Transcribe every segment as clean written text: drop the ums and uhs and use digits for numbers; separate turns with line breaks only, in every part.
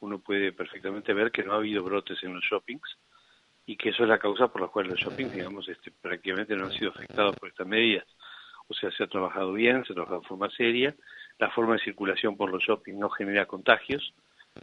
uno puede perfectamente ver que no ha habido brotes en los shoppings y que eso es la causa por la cual los shoppings, digamos, prácticamente no han sido afectados por estas medidas. O sea, se ha trabajado bien, se ha trabajado de forma seria, la forma de circulación por los shoppings no genera contagios,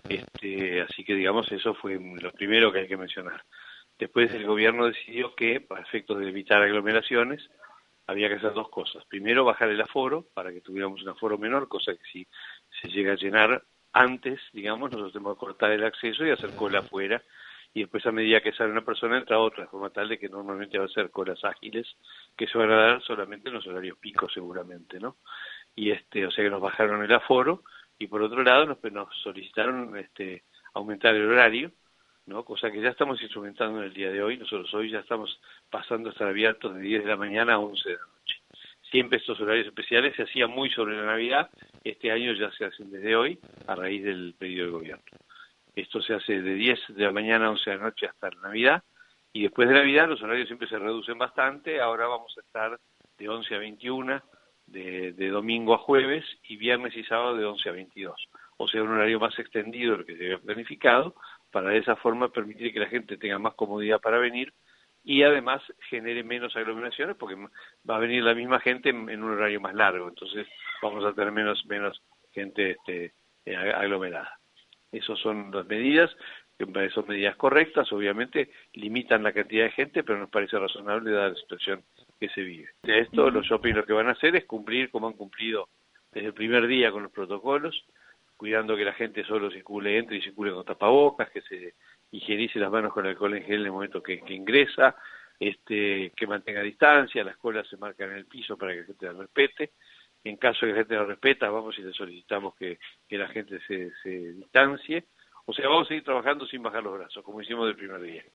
así que, digamos, eso fue lo primero que hay que mencionar. Después el gobierno decidió que, para efectos de evitar aglomeraciones, había que hacer dos cosas. Primero, bajar el aforo, para que tuviéramos un aforo menor, cosa que si se llega a llenar antes, digamos, nosotros tenemos que cortar el acceso y hacer cola afuera, y después a medida que sale una persona entra otra, de forma tal de que normalmente va a ser colas ágiles, que se van a dar solamente en los horarios picos seguramente, ¿no? Y o sea que nos bajaron el aforo, y por otro lado nos solicitaron aumentar el horario, ¿no? Cosa que ya estamos instrumentando en el día de hoy. Nosotros hoy ya estamos pasando a estar abiertos de 10 de la mañana a 11 de la noche. Siempre estos horarios especiales se hacían muy sobre la Navidad, este año ya se hacen desde hoy a raíz del pedido del gobierno. Esto se hace de 10 de la mañana a 11 de la noche hasta la Navidad, y después de Navidad los horarios siempre se reducen bastante. Ahora vamos a estar de 11 a 21, de domingo a jueves, y viernes y sábado de 11 a 22. O sea, un horario más extendido de lo que se había planificado, para de esa forma permitir que la gente tenga más comodidad para venir y además genere menos aglomeraciones, porque va a venir la misma gente en un horario más largo, entonces vamos a tener menos gente aglomerada. Esas son las medidas, que son medidas correctas, obviamente limitan la cantidad de gente, pero nos parece razonable dada la situación que se vive. De esto, los shopping lo que van a hacer es cumplir como han cumplido desde el primer día con los protocolos, cuidando que la gente solo entre y circule con tapabocas, que se higienice las manos con alcohol en gel en el momento que ingresa, que mantenga distancia, las colas se marcan en el piso para que la gente la respete. En caso de que la gente la respeta, vamos y le solicitamos que la gente se distancie. O sea, vamos a seguir trabajando sin bajar los brazos, como hicimos del primer día.